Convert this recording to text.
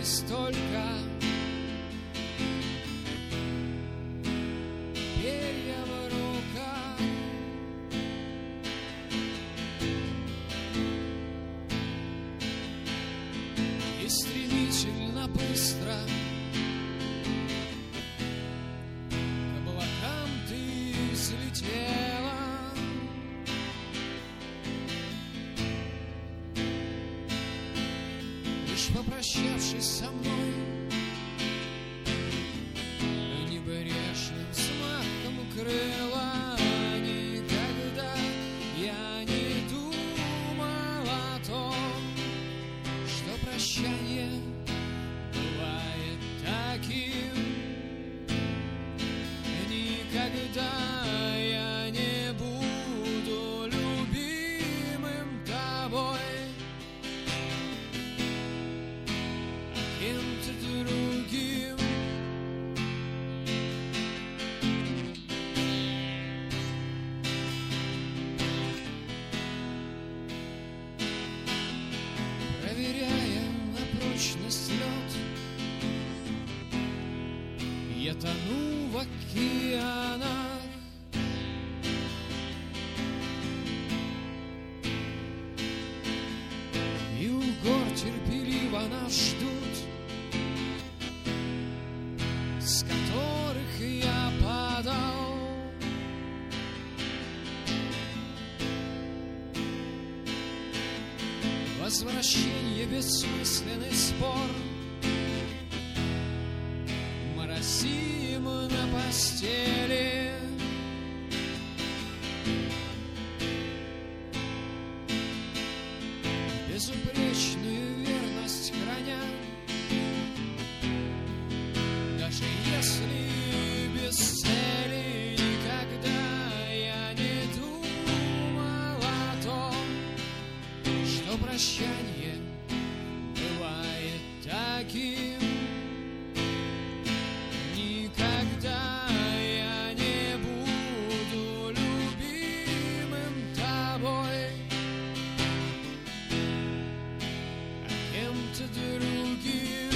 есть только перья в руках. И стремительно быстро к облакам ты взлетела. Лишь попрощавшись со мной, небрежным взмахом крыла, никогда я не думал о том, что прощание бывает таким. Никогда я не буду любимым тобой, а кем-то другим. Проверяя на прочность лед, я тону в океанах. И у гор терпеливо нас ждут, с которых я падал. Возвращение — бессмысленный спор. Моросим на постели, безупречную верность храня, даже если без цели. Никогда я не думал о том, что прощание бывает таким. Никогда я не буду любимым тобой, а кем-то другим.